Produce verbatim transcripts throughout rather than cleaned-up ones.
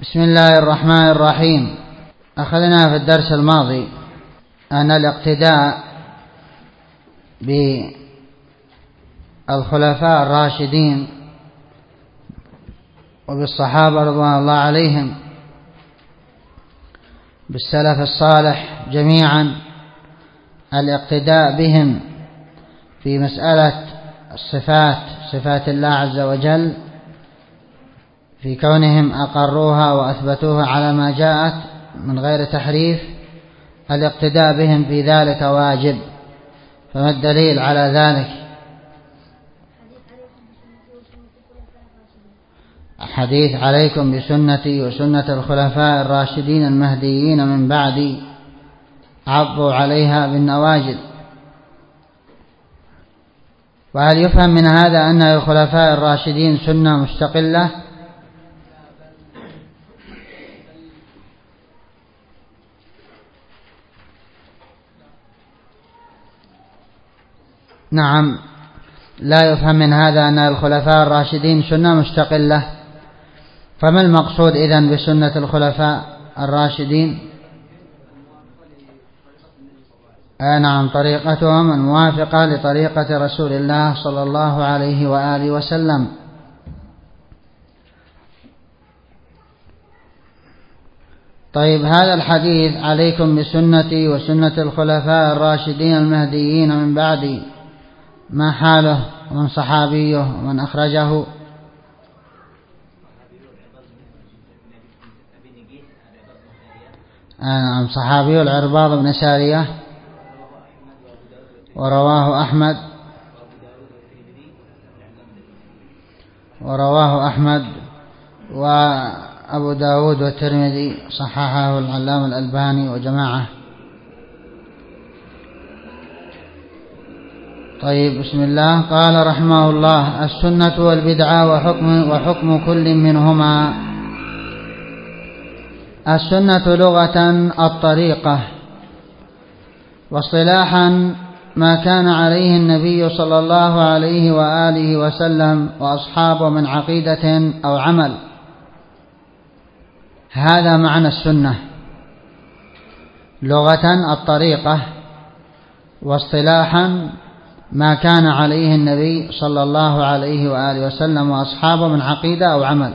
بسم الله الرحمن الرحيم. أخذنا في الدرس الماضي أن الاقتداء بالخلفاء الراشدين وبالصحابة رضوان الله عليهم بالسلف الصالح جميعا الاقتداء بهم في مسألة الصفات صفات الله عز وجل في كونهم أقروها وأثبتوها على ما جاءت من غير تحريف، الاقتداء بهم في ذلك واجب. فما الدليل على ذلك؟ حديث عليكم بسنتي وسنة الخلفاء الراشدين المهديين من بعدي عضوا عليها بالنواجذ. وهل يفهم من هذا أن الخلفاء الراشدين سنة مستقلة؟ نعم، لا يفهم من هذا أن الخلفاء الراشدين سنة مستقلة. فما المقصود إذن بسنة الخلفاء الراشدين؟ آه نعم، طريقتهم الموافقة لطريقة رسول الله صلى الله عليه وآله وسلم. طيب، هذا الحديث عليكم بسنتي وسنة الخلفاء الراشدين المهديين من بعدي، ما حاله ومن صحابيه ومن أخرجه؟ نعم، صحابي العرباض بن سارية، ورواه أحمد ورواه أحمد وأبو داود والترمذي، صححه العلامة الألباني وجماعة. طيب، بسم الله. قال رحمه الله: السنة والبدعة وحكم, وحكم كل منهما. السنة لغة الطريقة، واصطلاحا ما كان عليه النبي صلى الله عليه وآله وسلم وأصحابه من عقيدة أو عمل. هذا معنى السنة لغة الطريقة، واصطلاحا ما كان عليه النبي صلى الله عليه وآله وسلم وأصحابه من عقيدة أو عمل.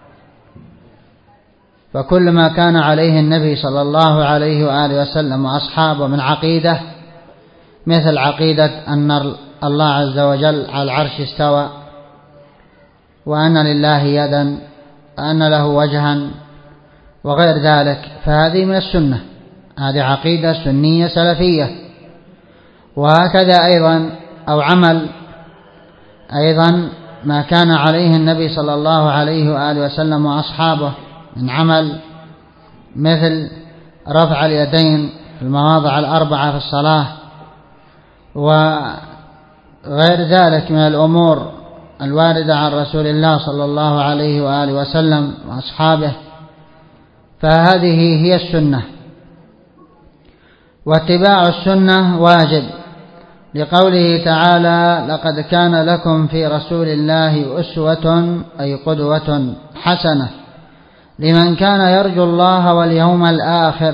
فكل ما كان عليه النبي صلى الله عليه وآله وسلم وأصحابه من عقيدة، مثل عقيدة أن الله عز وجل على العرش استوى، وأن لله يدا، وأن له وجها، وغير ذلك، فهذه من السنة، هذه عقيدة سنية سلفية. وهكذا أيضا أو عمل أيضا ما كان عليه النبي صلى الله عليه وآله وسلم وأصحابه من عمل، مثل رفع اليدين في المواضع الأربعة في الصلاة، وغير ذلك من الأمور الواردة عن رسول الله صلى الله عليه وآله وسلم وأصحابه. فهذه هي السنة. واتباع السنة واجب، لقوله تعالى: لقد كان لكم في رسول الله أسوة أي قدوة حسنة لمن كان يرجو الله واليوم الآخر.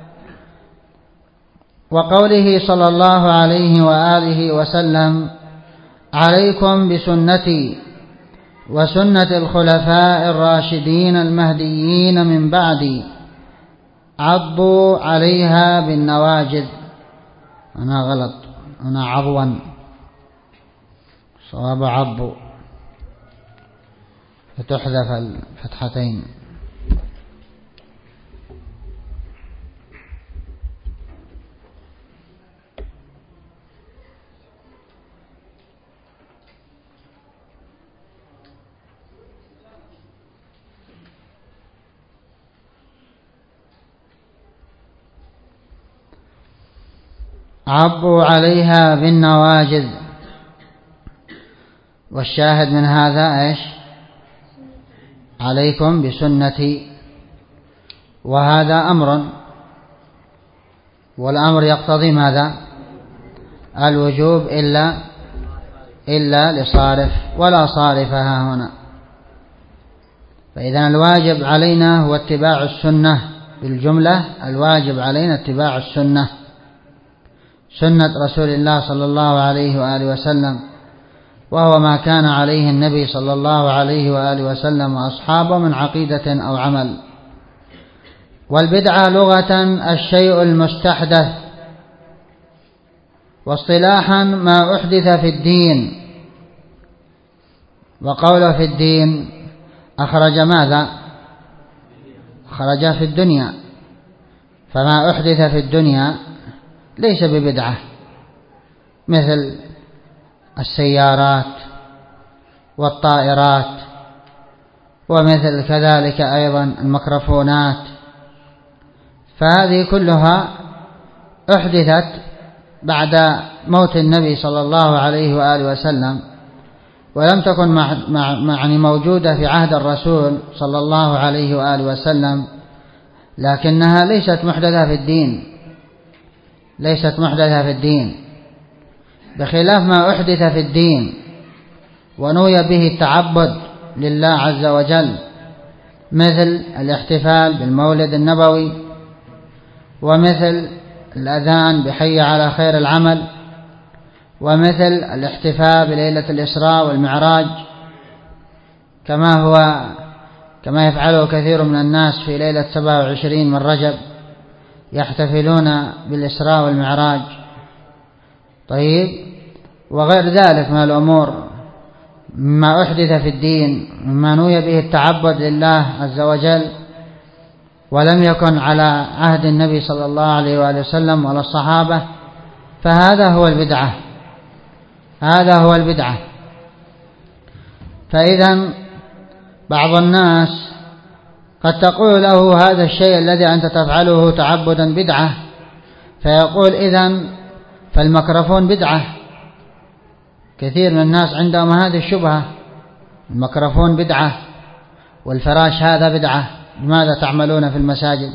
وقوله صلى الله عليه وآله وسلم: عليكم بسنتي وسنة الخلفاء الراشدين المهديين من بعدي عضوا عليها بالنواجذ. أنا غلط، أنا عضوا، صواب عضوا، فتحذف الفتحتين. عضوا عليها بالنواجذ. والشاهد من هذا ايش؟ عليكم بسنتي، وهذا أمر، والأمر يقتضي ماذا؟ الوجوب إلا إلا لصارف، ولا صارفها هنا. فإذا الواجب علينا هو اتباع السنة بالجملة. الواجب علينا اتباع السنة، سنة رسول الله صلى الله عليه وآله وسلم، وهو ما كان عليه النبي صلى الله عليه وآله وسلم وأصحابه من عقيدة أو عمل. والبدعة لغة الشيء المستحدث، واصطلاحا ما أحدث في الدين. وقوله في الدين أخرج ماذا؟ أخرج في الدنيا، فما أحدث في الدنيا ليس ببدعة، مثل السيارات والطائرات، ومثل كذلك أيضا الميكروفونات، فهذه كلها أحدثت بعد موت النبي صلى الله عليه وآله وسلم، ولم تكن مع مع موجودة في عهد الرسول صلى الله عليه وآله وسلم، لكنها ليست محدثة في الدين، ليست محدثة في الدين، بخلاف ما أحدث في الدين ونوي به التعبد لله عز وجل، مثل الاحتفال بالمولد النبوي، ومثل الأذان بحي على خير العمل، ومثل الاحتفال بليلة الإسراء والمعراج، كما هو كما يفعله كثير من الناس في ليلة سبعة وعشرين من رجب، يحتفلون بالإسراء والمعراج. طيب، وغير ذلك من الأمور ما أحدث في الدين مما نوي به التعبد لله عز وجل، ولم يكن على عهد النبي صلى الله عليه وآله وسلم ولا الصحابة، فهذا هو البدعة، هذا هو البدعة. فإذا بعض الناس قد تقول له هذا الشيء الذي أنت تفعله تعبدا بدعة، فيقول إذن فالميكروفون بدعة. كثير من الناس عندهم هذه الشبهة، الميكروفون بدعة والفراش هذا بدعة، لماذا تعملون في المساجد؟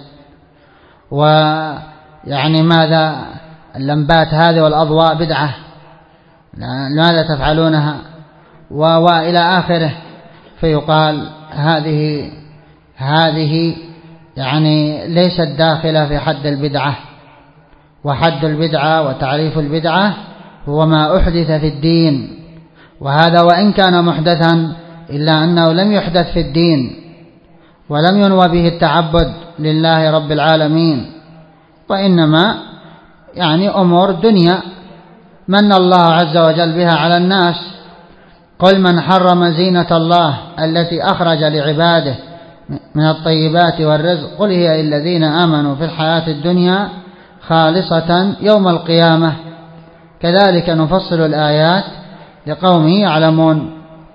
ويعني ماذا اللمبات هذه والأضواء بدعة، لماذا تفعلونها؟ وإلى آخره. فيقال هذه هذه يعني ليست داخلة في حد البدعة، وحد البدعة وتعريف البدعة هو ما أحدث في الدين، وهذا وإن كان محدثا إلا أنه لم يحدث في الدين، ولم ينوى به التعبد لله رب العالمين، وإنما يعني أمور دنيا من الله عز وجل بها على الناس. قل من حرم زينة الله التي أخرج لعباده من الطيبات والرزق قل هي للذين آمنوا في الحياة الدنيا خالصة يوم القيامة كذلك نفصل الآيات لقوم يعلمون.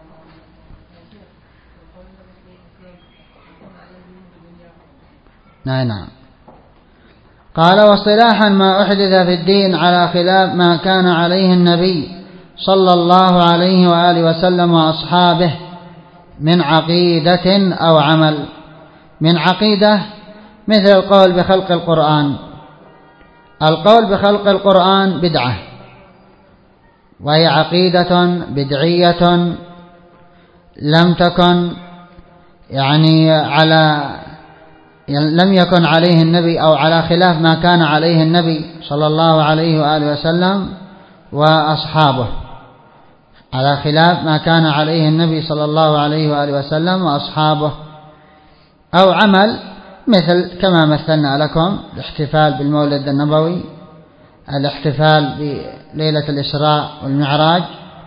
نعم. قال واصطلاحا ما أحدث في الدين على خلاف ما كان عليه النبي صلى الله عليه وآله وسلم وأصحابه من عقيدة أو عمل. من عقيدة مثل القول بخلق القرآن. القول بخلق القرآن بدعة، وهي عقيدة بدعية لم تكن يعني على لم يكن عليه النبي أو على خلاف ما كان عليه النبي صلى الله عليه وآله وسلم وأصحابه، على خلاف ما كان عليه النبي صلى الله عليه وآله وسلم وأصحابه. أو عمل مثل كما مثلنا لكم الاحتفال بالمولد النبوي، الاحتفال بليلة الإسراء والمعراج،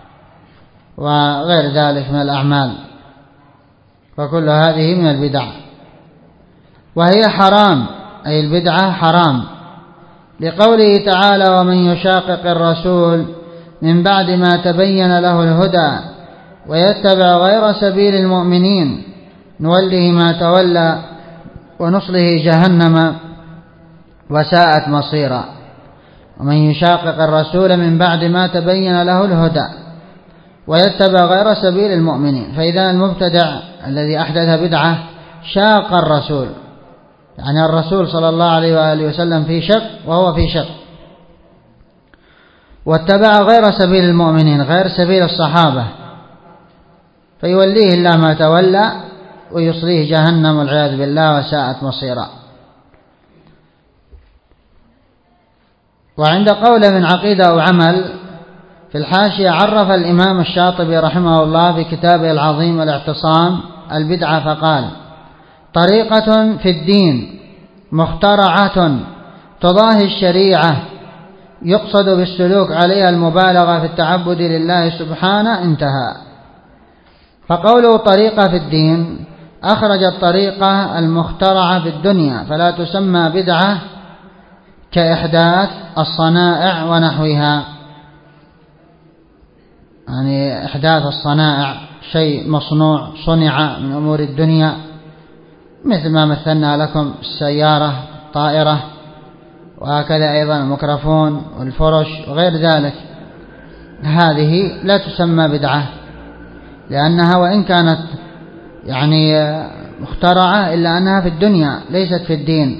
وغير ذلك من الأعمال، وكل هذه من البدع، وهي حرام، أي البدعة حرام، لقوله تعالى ومن يشاقق الرسول من بعد ما تبين له الهدى ويتبع غير سبيل المؤمنين نوله ما تولى ونصله جهنم وساءت مصيرا. ومن يشاقق الرسول من بعد ما تبين له الهدى ويتبع غير سبيل المؤمنين، فإذا المبتدع الذي أحدث بدعة شاق الرسول، يعني الرسول صلى الله عليه وآله وسلم في شق وهو في شق، واتبع غير سبيل المؤمنين، غير سبيل الصحابة، فيوليه الله ما تولى ويصليه جهنم والعياذ بالله وساءت مصيرا. وعند قول من عقيدة أو عمل في الحاشية عرف الإمام الشاطبي رحمه الله في كتابه العظيم الاعتصام البدعة فقال: طريقة في الدين مخترعة تضاهي الشريعة يقصد بالسلوك عليها المبالغة في التعبد لله سبحانه، انتهى. فقوله طريقة في الدين أخرج الطريقة المخترعة في الدنيا، فلا تسمى بدعة كإحداث الصنائع ونحوها، يعني إحداث الصنائع شيء مصنوع صنع من أمور الدنيا، مثل ما مثلنا لكم السيارة الطائرة، وهكذا أيضا الميكروفون والفرش وغير ذلك. هذه لا تسمى بدعة، لأنها وإن كانت يعني مخترعة إلا أنها في الدنيا ليست في الدين.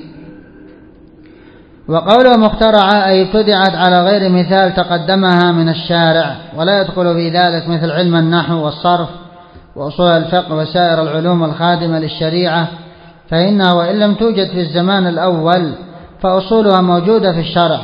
وقوله مخترعة أي ابتدعت على غير مثال تقدمها من الشارع، ولا يدخل في ذلك مثل علم النحو والصرف وأصول الفقه وسائر العلوم الخادمة للشريعة، فإنها وإن لم توجد في الزمان الأول فأصولها موجودة في الشرع.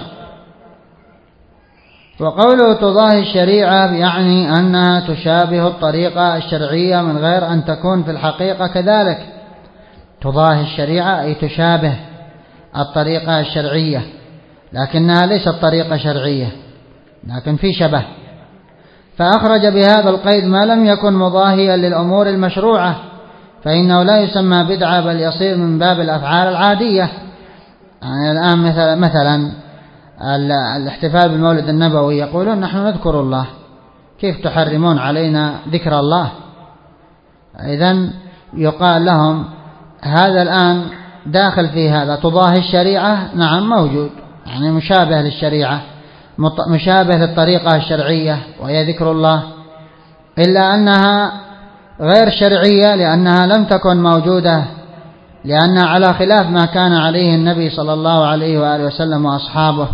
وقوله تضاهي الشريعة يعني أنها تشابه الطريقة الشرعية من غير أن تكون في الحقيقة كذلك. تضاهي الشريعة أي تشابه الطريقة الشرعية، لكنها ليست طريقة شرعية، لكن في شبه. فأخرج بهذا القيد ما لم يكن مضاهيا للأمور المشروعة، فإنه لا يسمى بدعة بل يصير من باب الأفعال العادية. يعني الآن مثلا, مثلا الاحتفال بالمولد النبوي يقولون نحن نذكر الله، كيف تحرمون علينا ذكر الله؟ إذن يقال لهم هذا الآن داخل في هذا تضاهي الشريعة، نعم موجود، يعني مشابه للشريعة، مشابه للطريقة الشرعية وهي ذكر الله، إلا أنها غير شرعية لأنها لم تكن موجودة، لأنها على خلاف ما كان عليه النبي صلى الله عليه وآله وسلم وأصحابه.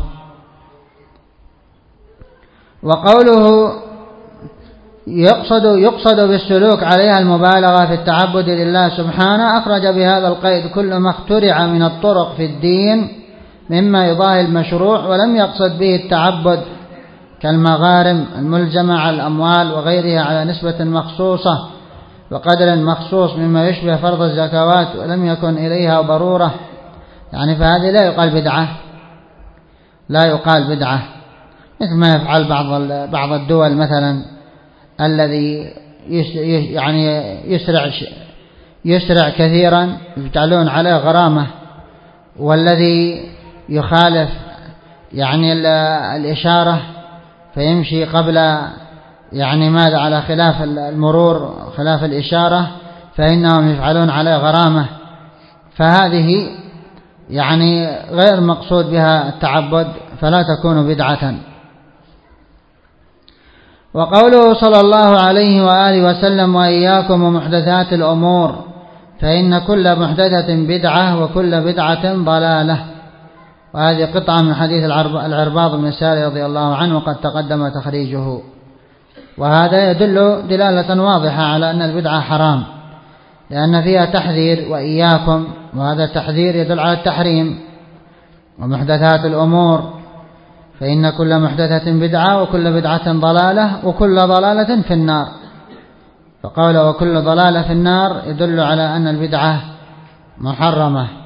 وقوله يقصد, يقصد بالسلوك عليها المبالغة في التعبد لله سبحانه، أخرج بهذا القيد كل ما اخترع من الطرق في الدين مما يضاهي المشروع ولم يقصد به التعبد، كالمغارم الملزمة على الأموال وغيرها على نسبة مخصوصة وقدر مخصوص مما يشبه فرض الزكوات ولم يكن إليها ضرورة، يعني فهذه لا يقال بدعة، لا يقال بدعة، مثل ما يفعل بعض بعض الدول مثلا الذي يعني يسرع يسرع كثيرا يجعلون عليه غرامة، والذي يخالف يعني الإشارة فيمشي قبل يعني ماذا على خلاف المرور خلاف الإشارة فإنهم يفعلون عليه غرامة، فهذه يعني غير مقصود بها التعبد فلا تكون بدعة. وقوله صلى الله عليه وآله وسلم وإياكم ومحدثات الأمور فإن كل محدثة بدعة وكل بدعة ضلالة، وهذه قطعة من حديث العرباض بن ساري رضي الله عنه وقد تقدم تخريجه. وهذا يدل دلالة واضحة على أن البدعة حرام، لأن فيها تحذير وإياكم، وهذا التحذير يدل على التحريم. ومحدثات الأمور فإن كل محدثة بدعة وكل بدعة ضلالة وكل ضلالة في النار، فقال وكل ضلالة في النار يدل على أن البدعة محرمة.